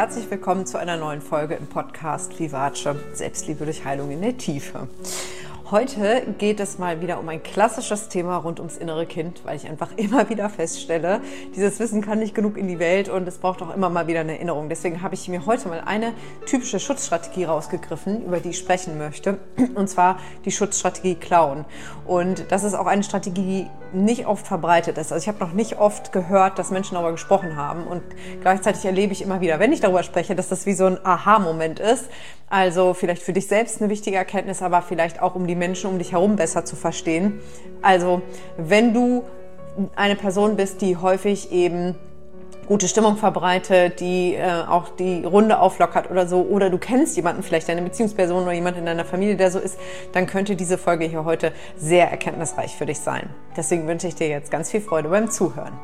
herzlich willkommen zu einer neuen Folge im Podcast Vivace, Selbstliebe durch Heilung in der Tiefe. Heute geht es mal wieder um ein klassisches Thema rund ums innere Kind, weil ich einfach immer wieder feststelle, dieses Wissen kann nicht genug in die Welt und es braucht auch immer mal wieder eine Erinnerung. Deswegen habe ich mir heute mal eine typische Schutzstrategie rausgegriffen, über die ich sprechen möchte, und zwar die Schutzstrategie Klauen. Und das ist auch eine Strategie, die nicht oft verbreitet ist. Also ich habe noch nicht oft gehört, dass Menschen darüber gesprochen haben, und gleichzeitig erlebe ich immer wieder, wenn ich darüber spreche, dass das wie so ein Aha-Moment ist. Also vielleicht für dich selbst eine wichtige Erkenntnis, aber vielleicht auch um die Menschen um dich herum besser zu verstehen. Also wenn du eine Person bist, die häufig eben gute Stimmung verbreitet, die auch die Runde auflockert oder so, oder du kennst jemanden, vielleicht deine Beziehungsperson oder jemand in deiner Familie, der so ist, dann könnte diese Folge hier heute sehr erkenntnisreich für dich sein. Deswegen wünsche ich dir jetzt ganz viel Freude beim Zuhören.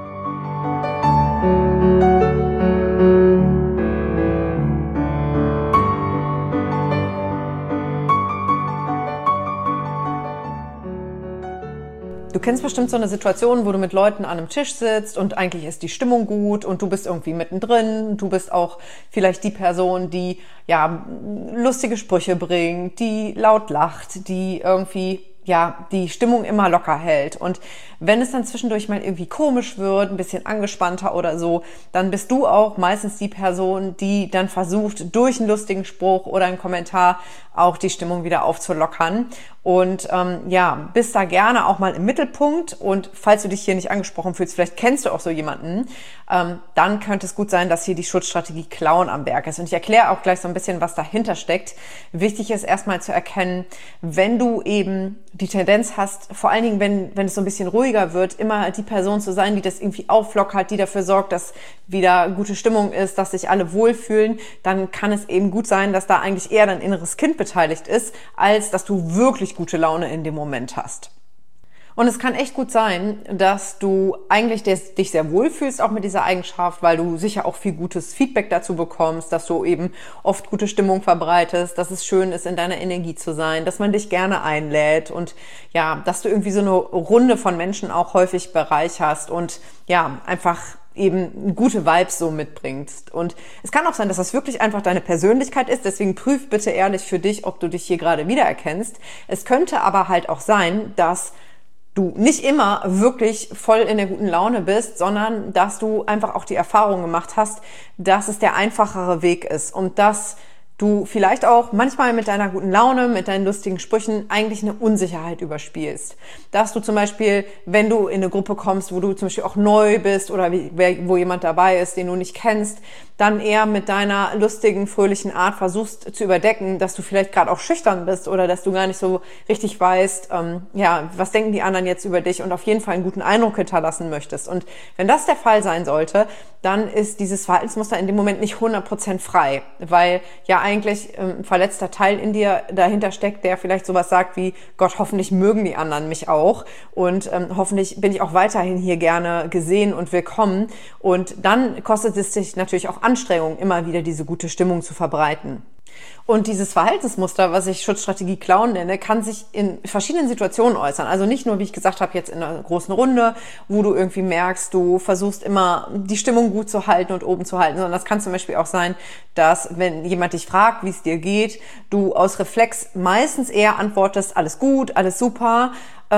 Du kennst bestimmt so eine Situation, wo du mit Leuten an einem Tisch sitzt und eigentlich ist die Stimmung gut und du bist irgendwie mittendrin. Du bist auch vielleicht die Person, die ja lustige Sprüche bringt, die laut lacht, die irgendwie die Stimmung immer locker hält. Und wenn es dann zwischendurch mal irgendwie komisch wird, ein bisschen angespannter oder so, dann bist du auch meistens die Person, die dann versucht, durch einen lustigen Spruch oder einen Kommentar auch die Stimmung wieder aufzulockern. Und bist da gerne auch mal im Mittelpunkt. Und falls du dich hier nicht angesprochen fühlst, vielleicht kennst du auch so jemanden, dann könnte es gut sein, dass hier die Schutzstrategie Klauen am Werk ist. Und ich erkläre auch gleich so ein bisschen, was dahinter steckt. Wichtig ist erstmal zu erkennen, wenn du eben die Tendenz hast, vor allen Dingen, wenn es so ein bisschen ruhiger wird, immer die Person zu sein, die das irgendwie auflockert, die dafür sorgt, dass wieder gute Stimmung ist, dass sich alle wohlfühlen, dann kann es eben gut sein, dass da eigentlich eher dein inneres Kind beteiligt ist, als dass du wirklich gute Laune in dem Moment hast. Und es kann echt gut sein, dass du eigentlich dich sehr wohlfühlst, auch mit dieser Eigenschaft, weil du sicher auch viel gutes Feedback dazu bekommst, dass du eben oft gute Stimmung verbreitest, dass es schön ist, in deiner Energie zu sein, dass man dich gerne einlädt und dass du irgendwie so eine Runde von Menschen auch häufig bereicherst und einfach eben gute Vibes so mitbringst. Und es kann auch sein, dass das wirklich einfach deine Persönlichkeit ist, deswegen prüf bitte ehrlich für dich, ob du dich hier gerade wiedererkennst. Es könnte aber halt auch sein, dass du nicht immer wirklich voll in der guten Laune bist, sondern dass du einfach auch die Erfahrung gemacht hast, dass es der einfachere Weg ist und dass du vielleicht auch manchmal mit deiner guten Laune, mit deinen lustigen Sprüchen eigentlich eine Unsicherheit überspielst. Dass du zum Beispiel, wenn du in eine Gruppe kommst, wo du zum Beispiel auch neu bist oder wo jemand dabei ist, den du nicht kennst, dann eher mit deiner lustigen, fröhlichen Art versuchst zu überdecken, dass du vielleicht gerade auch schüchtern bist oder dass du gar nicht so richtig weißt, was denken die anderen jetzt über dich und auf jeden Fall einen guten Eindruck hinterlassen möchtest. Und wenn das der Fall sein sollte, dann ist dieses Verhaltensmuster in dem Moment nicht 100% frei, weil eigentlich ein verletzter Teil in dir dahinter steckt, der vielleicht sowas sagt wie, Gott, hoffentlich mögen die anderen mich auch und hoffentlich bin ich auch weiterhin hier gerne gesehen und willkommen. Und dann kostet es dich natürlich auch Anstrengung, immer wieder diese gute Stimmung zu verbreiten. Und dieses Verhaltensmuster, was ich Schutzstrategie Klauen nenne, kann sich in verschiedenen Situationen äußern. Also nicht nur, wie ich gesagt habe, jetzt in einer großen Runde, wo du irgendwie merkst, du versuchst immer die Stimmung gut zu halten und oben zu halten, sondern das kann zum Beispiel auch sein, dass wenn jemand dich fragt, wie es dir geht, du aus Reflex meistens eher antwortest, alles gut, alles super,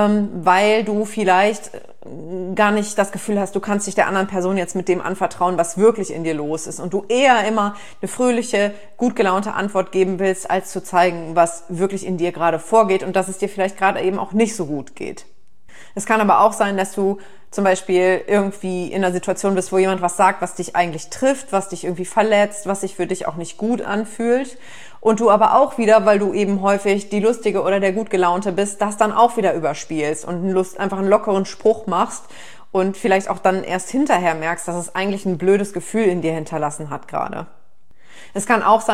weil du vielleicht gar nicht das Gefühl hast, du kannst dich der anderen Person jetzt mit dem anvertrauen, was wirklich in dir los ist und du eher immer eine fröhliche, gut gelaunte Antwort geben willst, als zu zeigen, was wirklich in dir gerade vorgeht und dass es dir vielleicht gerade eben auch nicht so gut geht. Es kann aber auch sein, dass du zum Beispiel irgendwie in einer Situation bist, wo jemand was sagt, was dich eigentlich trifft, was dich irgendwie verletzt, was sich für dich auch nicht gut anfühlt. Und du aber auch wieder, weil du eben häufig die Lustige oder der gut gelaunte bist, das dann auch wieder überspielst und einfach einen lockeren Spruch machst und vielleicht auch dann erst hinterher merkst, dass es eigentlich ein blödes Gefühl in dir hinterlassen hat gerade. Es kann auch sein,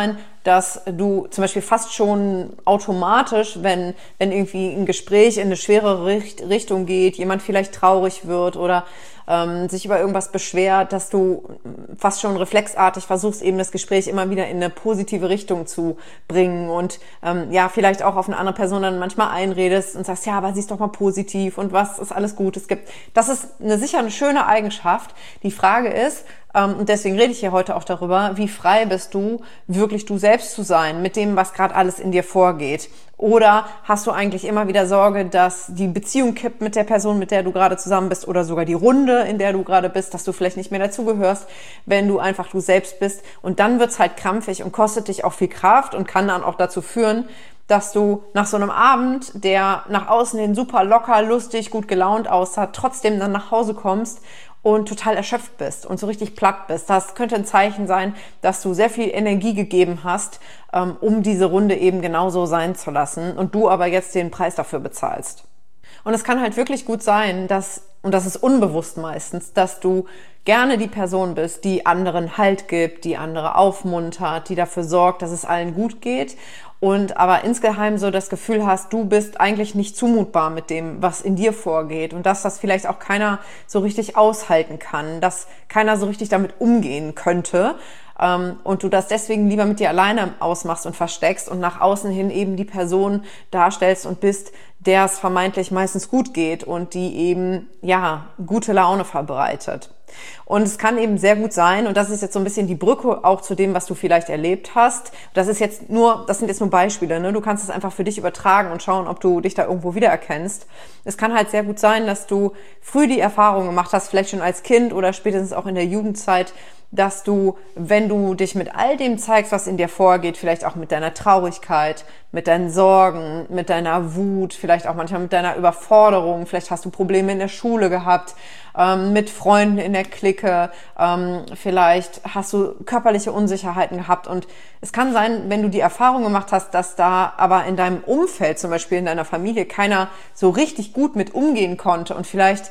dass du zum Beispiel fast schon automatisch, wenn irgendwie ein Gespräch in eine schwerere Richtung geht, jemand vielleicht traurig wird oder sich über irgendwas beschwert, dass du fast schon reflexartig versuchst, eben das Gespräch immer wieder in eine positive Richtung zu bringen und vielleicht auch auf eine andere Person dann manchmal einredest und sagst, ja, aber siehst doch mal positiv und was ist alles gut es gibt. Das ist sicher eine schöne Eigenschaft. Die Frage ist, und deswegen rede ich hier heute auch darüber, wie frei bist du, wirklich du selbst zu sein mit dem, was gerade alles in dir vorgeht? Oder hast du eigentlich immer wieder Sorge, dass die Beziehung kippt mit der Person, mit der du gerade zusammen bist oder sogar die Runde, in der du gerade bist, dass du vielleicht nicht mehr dazugehörst, wenn du einfach du selbst bist? Und dann wird's halt krampfig und kostet dich auch viel Kraft und kann dann auch dazu führen, dass du nach so einem Abend, der nach außen hin super locker, lustig, gut gelaunt aussah, trotzdem dann nach Hause kommst und total erschöpft bist und so richtig platt bist. Das könnte ein Zeichen sein, dass du sehr viel Energie gegeben hast, um diese Runde eben genauso sein zu lassen und du aber jetzt den Preis dafür bezahlst. Und es kann halt wirklich gut sein, und das ist unbewusst meistens, dass du gerne die Person bist, die anderen Halt gibt, die andere aufmuntert, die dafür sorgt, dass es allen gut geht und aber insgeheim so das Gefühl hast, du bist eigentlich nicht zumutbar mit dem, was in dir vorgeht und dass das vielleicht auch keiner so richtig aushalten kann, dass keiner so richtig damit umgehen könnte und du das deswegen lieber mit dir alleine ausmachst und versteckst und nach außen hin eben die Person darstellst und bist, der es vermeintlich meistens gut geht und die eben, gute Laune verbreitet. Und es kann eben sehr gut sein, und das ist jetzt so ein bisschen die Brücke auch zu dem, was du vielleicht erlebt hast. Das sind jetzt nur Beispiele, ne? Du kannst es einfach für dich übertragen und schauen, ob du dich da irgendwo wiedererkennst. Es kann halt sehr gut sein, dass du früh die Erfahrung gemacht hast, vielleicht schon als Kind oder spätestens auch in der Jugendzeit, dass du, wenn du dich mit all dem zeigst, was in dir vorgeht, vielleicht auch mit deiner Traurigkeit, mit deinen Sorgen, mit deiner Wut, vielleicht auch manchmal mit deiner Überforderung, vielleicht hast du Probleme in der Schule gehabt, mit Freunden in der Clique, vielleicht hast du körperliche Unsicherheiten gehabt und es kann sein, wenn du die Erfahrung gemacht hast, dass da aber in deinem Umfeld, zum Beispiel in deiner Familie, keiner so richtig gut mit umgehen konnte und vielleicht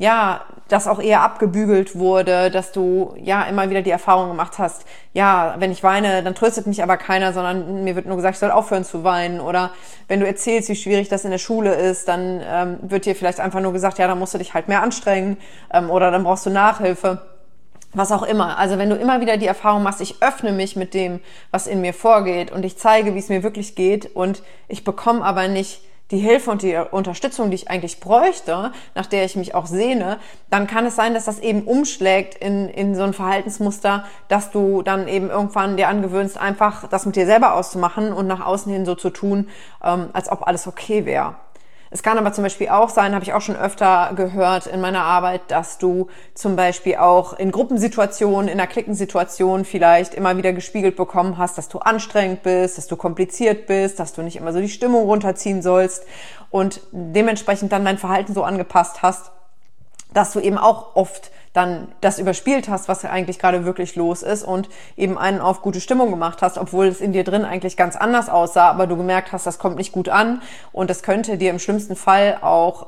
das auch eher abgebügelt wurde, dass du immer wieder die Erfahrung gemacht hast, wenn ich weine, dann tröstet mich aber keiner, sondern mir wird nur gesagt, ich soll aufhören zu weinen. Oder wenn du erzählst, wie schwierig das in der Schule ist, dann wird dir vielleicht einfach nur gesagt, dann musst du dich halt mehr anstrengen oder dann brauchst du Nachhilfe. Was auch immer. Also wenn du immer wieder die Erfahrung machst, ich öffne mich mit dem, was in mir vorgeht und ich zeige, wie es mir wirklich geht und ich bekomme aber nicht die Hilfe und die Unterstützung, die ich eigentlich bräuchte, nach der ich mich auch sehne, dann kann es sein, dass das eben umschlägt in so ein Verhaltensmuster, dass du dann eben irgendwann dir angewöhnst, einfach das mit dir selber auszumachen und nach außen hin so zu tun, als ob alles okay wäre. Es kann aber zum Beispiel auch sein, habe ich auch schon öfter gehört in meiner Arbeit, dass du zum Beispiel auch in Gruppensituationen, in einer Klickensituation vielleicht immer wieder gespiegelt bekommen hast, dass du anstrengend bist, dass du kompliziert bist, dass du nicht immer so die Stimmung runterziehen sollst und dementsprechend dann dein Verhalten so angepasst hast, dass du eben auch oft dann das überspielt hast, was eigentlich gerade wirklich los ist und eben einen auf gute Stimmung gemacht hast, obwohl es in dir drin eigentlich ganz anders aussah, aber du gemerkt hast, das kommt nicht gut an und das könnte dir im schlimmsten Fall auch,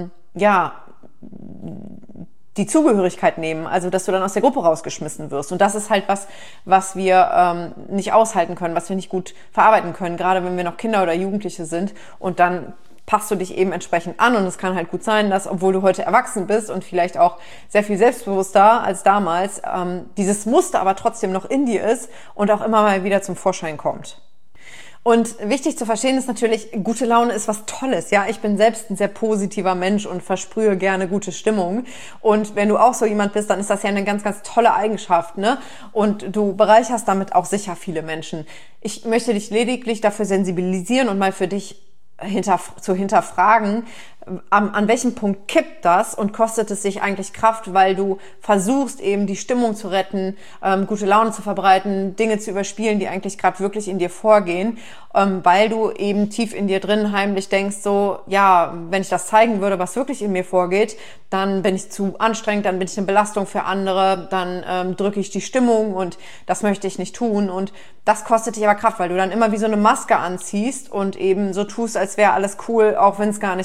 die Zugehörigkeit nehmen, also dass du dann aus der Gruppe rausgeschmissen wirst. Und das ist halt was wir nicht aushalten können, was wir nicht gut verarbeiten können, gerade wenn wir noch Kinder oder Jugendliche sind und dann passt du dich eben entsprechend an und es kann halt gut sein, dass, obwohl du heute erwachsen bist und vielleicht auch sehr viel selbstbewusster als damals, dieses Muster aber trotzdem noch in dir ist und auch immer mal wieder zum Vorschein kommt. Und wichtig zu verstehen ist natürlich, gute Laune ist was Tolles, ja. Ich bin selbst ein sehr positiver Mensch und versprühe gerne gute Stimmung. Und wenn du auch so jemand bist, dann ist das ja eine ganz, ganz tolle Eigenschaft, ne? Und du bereicherst damit auch sicher viele Menschen. Ich möchte dich lediglich dafür sensibilisieren und mal für dich zu hinterfragen, an welchem Punkt kippt das und kostet es sich eigentlich Kraft, weil du versuchst eben die Stimmung zu retten, gute Laune zu verbreiten, Dinge zu überspielen, die eigentlich gerade wirklich in dir vorgehen, weil du eben tief in dir drin heimlich denkst, so, wenn ich das zeigen würde, was wirklich in mir vorgeht, dann bin ich zu anstrengend, dann bin ich eine Belastung für andere, dann drücke ich die Stimmung und das möchte ich nicht tun und das kostet dich aber Kraft, weil du dann immer wie so eine Maske anziehst und eben so tust, als wäre alles cool, auch wenn es gar nicht so ist.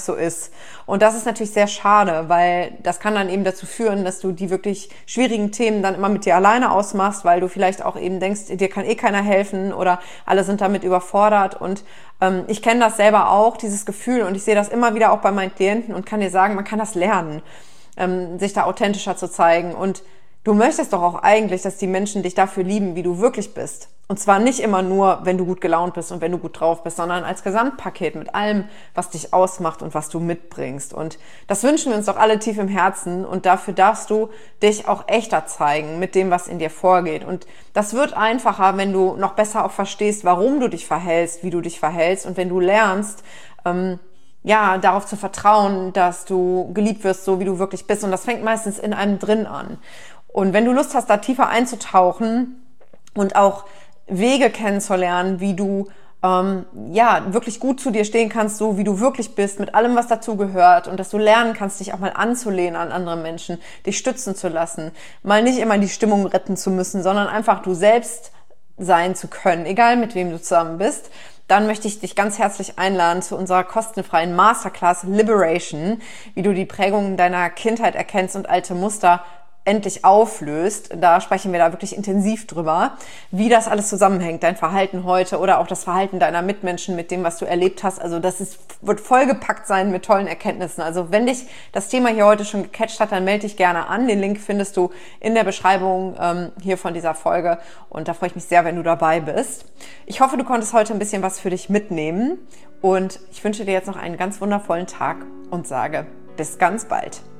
ist. Und das ist natürlich sehr schade, weil das kann dann eben dazu führen, dass du die wirklich schwierigen Themen dann immer mit dir alleine ausmachst, weil du vielleicht auch eben denkst, dir kann eh keiner helfen oder alle sind damit überfordert. Und ich kenne das selber auch, dieses Gefühl, und ich sehe das immer wieder auch bei meinen Klienten und kann dir sagen, man kann das lernen, sich da authentischer zu zeigen. Und du möchtest doch auch eigentlich, dass die Menschen dich dafür lieben, wie du wirklich bist. Und zwar nicht immer nur, wenn du gut gelaunt bist und wenn du gut drauf bist, sondern als Gesamtpaket mit allem, was dich ausmacht und was du mitbringst. Und das wünschen wir uns doch alle tief im Herzen. Und dafür darfst du dich auch echter zeigen mit dem, was in dir vorgeht. Und das wird einfacher, wenn du noch besser auch verstehst, warum du dich verhältst, wie du dich verhältst. Und wenn du lernst, darauf zu vertrauen, dass du geliebt wirst, so wie du wirklich bist. Und das fängt meistens in einem drin an. Und wenn du Lust hast, da tiefer einzutauchen und auch Wege kennenzulernen, wie du wirklich gut zu dir stehen kannst, so wie du wirklich bist, mit allem, was dazu gehört, und dass du lernen kannst, dich auch mal anzulehnen an andere Menschen, dich stützen zu lassen, mal nicht immer die Stimmung retten zu müssen, sondern einfach du selbst sein zu können, egal mit wem du zusammen bist, dann möchte ich dich ganz herzlich einladen zu unserer kostenfreien Masterclass Liberation, wie du die Prägungen deiner Kindheit erkennst und alte Muster endlich auflöst. Da sprechen wir da wirklich intensiv drüber, wie das alles zusammenhängt, dein Verhalten heute oder auch das Verhalten deiner Mitmenschen mit dem, was du erlebt hast. Also wird vollgepackt sein mit tollen Erkenntnissen. Also wenn dich das Thema hier heute schon gecatcht hat, dann melde dich gerne an. Den Link findest du in der Beschreibung hier von dieser Folge, und da freue ich mich sehr, wenn du dabei bist. Ich hoffe, du konntest heute ein bisschen was für dich mitnehmen, und ich wünsche dir jetzt noch einen ganz wundervollen Tag und sage bis ganz bald.